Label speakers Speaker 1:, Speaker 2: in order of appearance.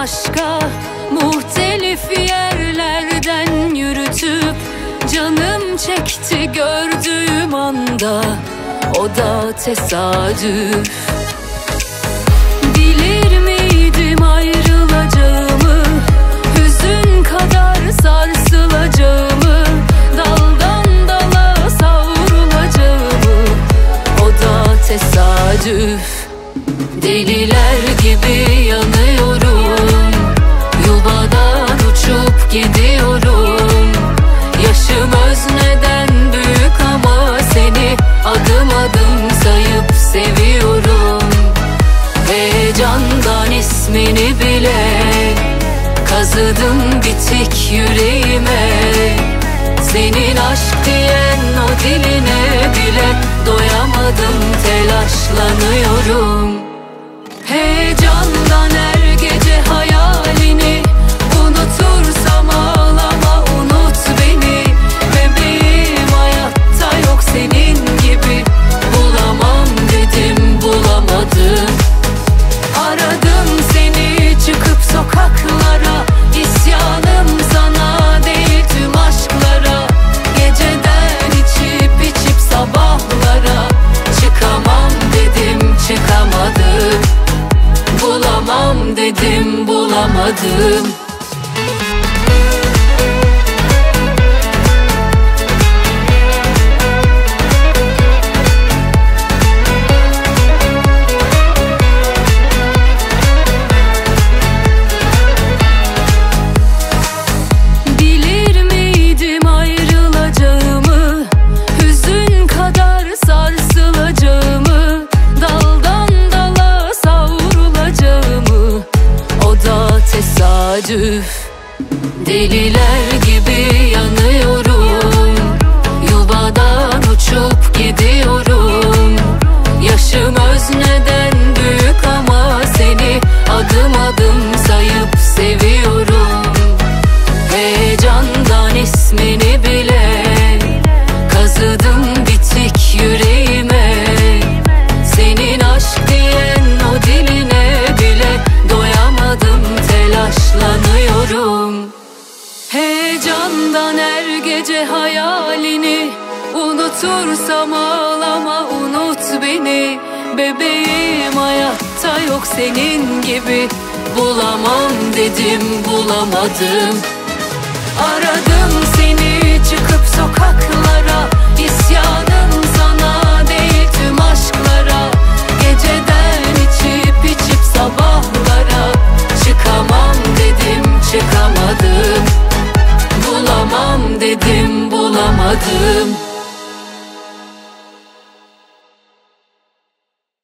Speaker 1: aşka muhtelif yerlerden yürütüp canım çekti gördüğüm anda, o da tesadüf. Bilir miydim ayrılacağımı, hüzün kadar sarsılacağımı, daldan dala savrulacağımı, o da tesadüf. Deliler gibi yanıyorum, yuvadan uçup gidiyorum. Yaşım özneden büyük ama seni adım adım sayıp seviyorum. Heyecandan ismini bile kazıdım bitik yüreğime. Senin aşk diyen o diline bile doyamadım, telaşlanıyorum. Heyecandan her gece hayalini unutursam ağlama, unut beni. Bebeğim hayatta yok senin gibi, bulamam dedim bulamadım. Aradım seni çıkıp sokaklara, isyanım sana değil tüm aşklara. Geceden içip sabahlara, çıkamam dedim çıkamadım, bulamam dedim bulamadım. Bilir miydim ayrılacağımı, hüzün kadar sarsılacağımı, daldan dala savrulacağımı, o da tesadüf. Deliler gibi yanıyorum, yuvadan uçup gidiyorum. Yaşım özneden büyük ama seni adım adım sayıp seviyorum. Heyecandan ismini bile kazıdım bitik yüreğime. Senin aşk diyen o diline bile doyamadım, telaşlanıyorum. Heyecandan her gece hayalini unutursam ağlama, unut beni. Bebeğim hayatta yok senin gibi, bulamam dedim bulamadım. Aradım seni çıkıp sokaklara, isyanım sana değil tüm aşklara. Geceden içip sabahlara, çıkamam dedim çıkamadım, bulamam dedim bulamadım.